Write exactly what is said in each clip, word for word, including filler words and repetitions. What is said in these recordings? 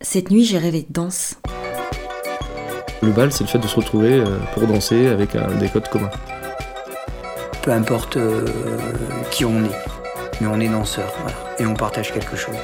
Cette nuit, j'ai rêvé de danse. Le bal, c'est le fait de se retrouver pour danser avec un, des codes communs. Peu importe euh, qui on est, mais on est danseur, voilà, et on partage quelque chose.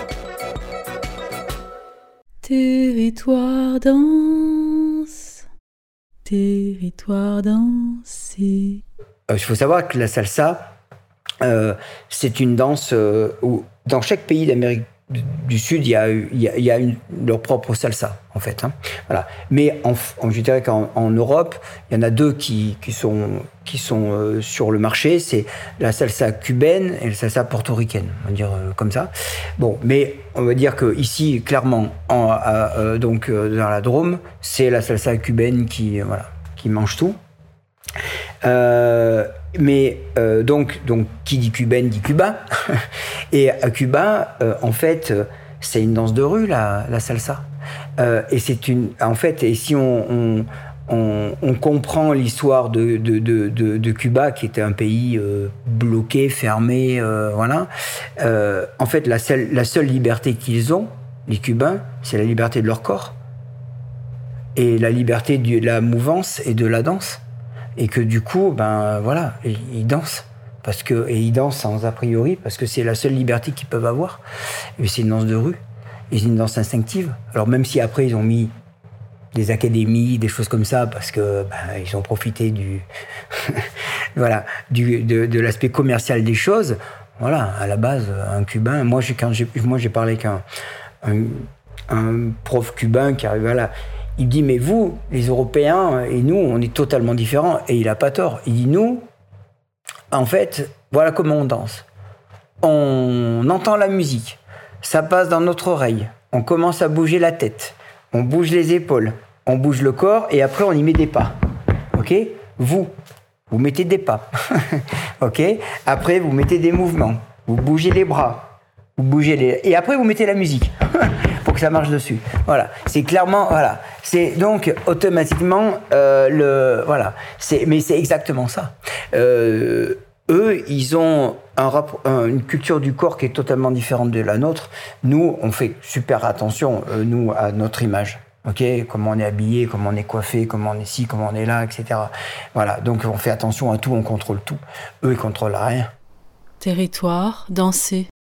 Territoire danse, territoire dansé. Il euh, faut savoir que la salsa, euh, c'est une danse euh, où dans chaque pays d'Amérique du Sud, il y a, il y a, il y a une, leur propre salsa, en fait. Hein. Voilà. Mais en, en, je dirais qu'en en Europe, il y en a deux qui, qui sont, qui sont euh, sur le marché. C'est la salsa cubaine et la salsa portoricaine, on va dire euh, comme ça. Bon, mais on va dire qu'ici, clairement, en, à, euh, donc, euh, dans la Drôme, c'est la salsa cubaine qui, euh, voilà, qui mange tout. Euh, mais euh, donc, donc, qui dit cubaine dit Cuba. Et à Cuba, euh, en fait, c'est une danse de rue, la, la salsa. Euh, et c'est une, en fait, et si on, on, on, on comprend l'histoire de, de, de, de, de Cuba, qui était un pays euh, bloqué, fermé, euh, voilà. Euh, en fait, la seule, la seule liberté qu'ils ont, les Cubains, c'est la liberté de leur corps et la liberté de la mouvance et de la danse. Et que du coup, ben voilà, ils dansent. Parce que, et ils dansent sans a priori, parce que c'est la seule liberté qu'ils peuvent avoir. Et c'est une danse de rue, et c'est une danse instinctive. Alors même si après ils ont mis des académies, des choses comme ça, parce que ben, ils ont profité du, voilà, du, de, de l'aspect commercial des choses. Voilà, à la base, un Cubain. Moi, j'ai, quand j'ai, moi, j'ai parlé avec un, un, un prof cubain qui arrivait là. Il dit, mais vous, les Européens, et nous, on est totalement différents. Et il n'a pas tort. Il dit, nous, en fait, voilà comment on danse. On entend la musique. Ça passe dans notre oreille. On commence à bouger la tête. On bouge les épaules. On bouge le corps. Et après, on y met des pas. OK ? Vous, vous mettez des pas. OK ? Après, vous mettez des mouvements. Vous bougez les bras. Vous bougez les... Et après, vous mettez la musique. Pour que ça marche dessus. Voilà. C'est clairement, voilà. C'est donc automatiquement euh, le, voilà. C'est, mais c'est exactement ça. Euh, eux, ils ont un rap- un, une culture du corps qui est totalement différente de la nôtre. Nous, on fait super attention, euh, nous, à notre image. Ok, comment on est habillé, comment on est coiffé, comment on est ci, comment on est là, et cetera. Voilà. Donc, on fait attention à tout, on contrôle tout. Eux, ils contrôlent rien. Territoire dansé.